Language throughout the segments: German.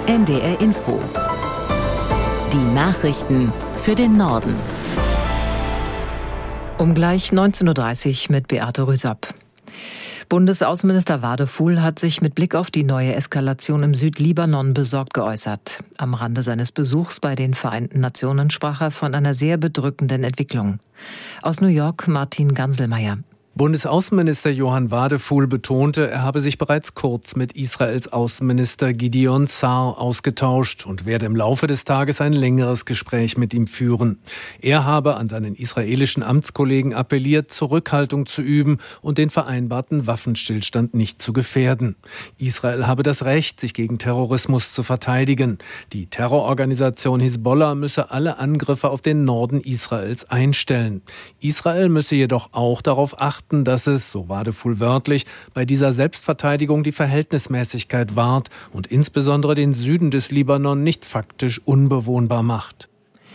NDR Info. Die Nachrichten für den Norden. Um gleich 19.30 Uhr mit Beate Rüsapp. Bundesaußenminister Wadefuhl hat sich mit Blick auf die neue Eskalation im Südlibanon besorgt geäußert. Am Rande seines Besuchs bei den Vereinten Nationen sprach er von einer sehr bedrückenden Entwicklung. Aus New York Martin Ganselmeier. Bundesaußenminister Johann Wadefuhl betonte, er habe sich bereits kurz mit Israels Außenminister Gideon Sa'ar ausgetauscht und werde im Laufe des Tages ein längeres Gespräch mit ihm führen. Er habe an seinen israelischen Amtskollegen appelliert, Zurückhaltung zu üben und den vereinbarten Waffenstillstand nicht zu gefährden. Israel habe das Recht, sich gegen Terrorismus zu verteidigen. Die Terrororganisation Hisbollah müsse alle Angriffe auf den Norden Israels einstellen. Israel müsse jedoch auch darauf achten, dass es, so Wadefuhl wörtlich, bei dieser Selbstverteidigung die Verhältnismäßigkeit wahrt und insbesondere den Süden des Libanon nicht faktisch unbewohnbar macht.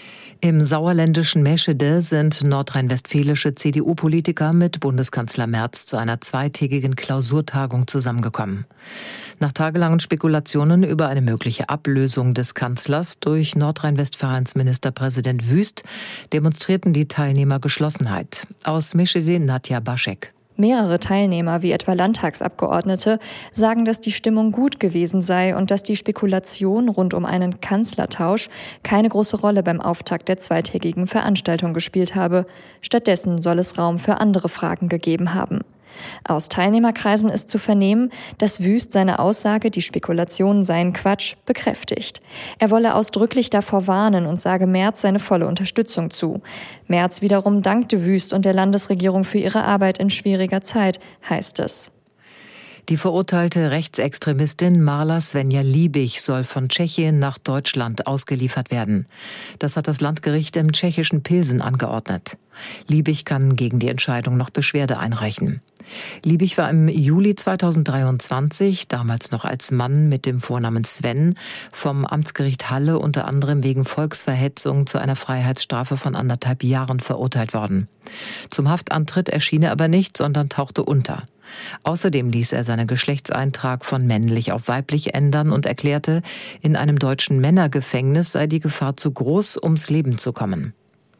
Im sauerländischen Meschede sind nordrhein-westfälische CDU-Politiker mit Bundeskanzler Merz zu einer zweitägigen Klausurtagung zusammengekommen. Nach tagelangen Spekulationen über eine mögliche Ablösung des Kanzlers durch Nordrhein-Westfalens Ministerpräsident Wüst demonstrierten die Teilnehmer Geschlossenheit. Aus Meschede Nadja Baschek. Mehrere Teilnehmer, wie etwa Landtagsabgeordnete, sagen, dass die Stimmung gut gewesen sei und dass die Spekulation rund um einen Kanzlertausch keine große Rolle beim Auftakt der zweitägigen Veranstaltung gespielt habe. Stattdessen soll es Raum für andere Fragen gegeben haben. Aus Teilnehmerkreisen ist zu vernehmen, dass Wüst seine Aussage, die Spekulationen seien Quatsch, bekräftigt. Er wolle ausdrücklich davor warnen und sage Merz seine volle Unterstützung zu. Merz wiederum dankte Wüst und der Landesregierung für ihre Arbeit in schwieriger Zeit, heißt es. Die verurteilte Rechtsextremistin Marla Svenja Liebig soll von Tschechien nach Deutschland ausgeliefert werden. Das hat das Landgericht im tschechischen Pilsen angeordnet. Liebig kann gegen die Entscheidung noch Beschwerde einreichen. Liebig war im Juli 2023, damals noch als Mann mit dem Vornamen Sven, vom Amtsgericht Halle unter anderem wegen Volksverhetzung zu einer Freiheitsstrafe von 1,5 Jahren verurteilt worden. Zum Haftantritt erschien er aber nicht, sondern tauchte unter. Außerdem ließ er seinen Geschlechtseintrag von männlich auf weiblich ändern und erklärte, in einem deutschen Männergefängnis sei die Gefahr zu groß, ums Leben zu kommen.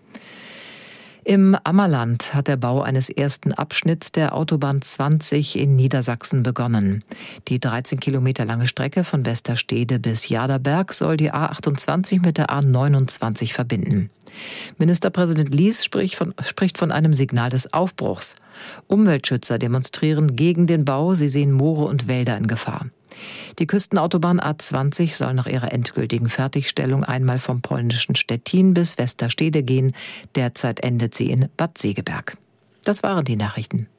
Im Ammerland hat der Bau eines ersten Abschnitts der Autobahn 20 in Niedersachsen begonnen. Die 13 Kilometer lange Strecke von Westerstede bis Jaderberg soll die A28 mit der A29 verbinden. Ministerpräsident Lies spricht von einem Signal des Aufbruchs. Umweltschützer demonstrieren gegen den Bau, sie sehen Moore und Wälder in Gefahr. Die Küstenautobahn A20 soll nach ihrer endgültigen Fertigstellung einmal vom polnischen Stettin bis Westerstede gehen. Derzeit endet sie in Bad Segeberg. Das waren die Nachrichten.